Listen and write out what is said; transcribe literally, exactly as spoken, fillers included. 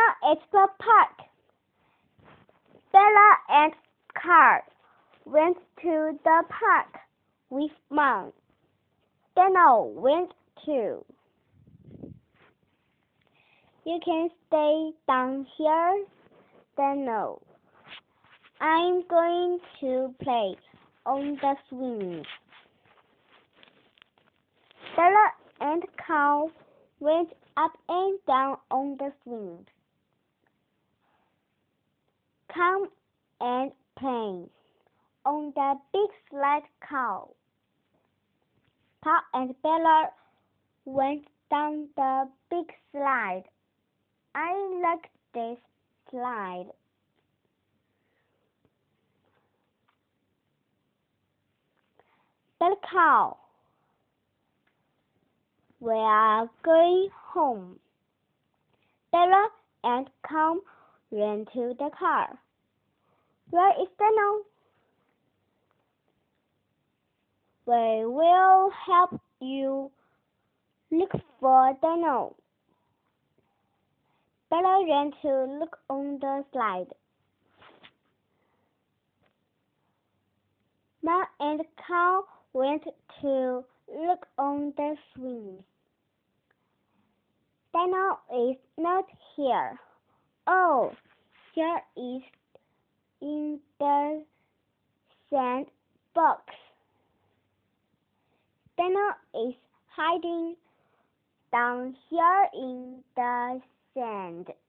Now it's the park. Bella and Carl went to the park with Mom. Daniel went too. You can stay down here, Daniel. I'm going to play on the swing. Bella and Carl went up and down on the swing. Come and play on the big slide, Carl. Carl and Bella went down the big slide. I like this slide. But Carl, we are going home. Bella and Carl ran to the car. Where is Daniel? We will help you look for Daniel. Bella ran to look on the slide. Mom and Carl went to look on the swing. Daniel is not here. Oh, here is in the sandbox. Daniel is hiding down here in the sand.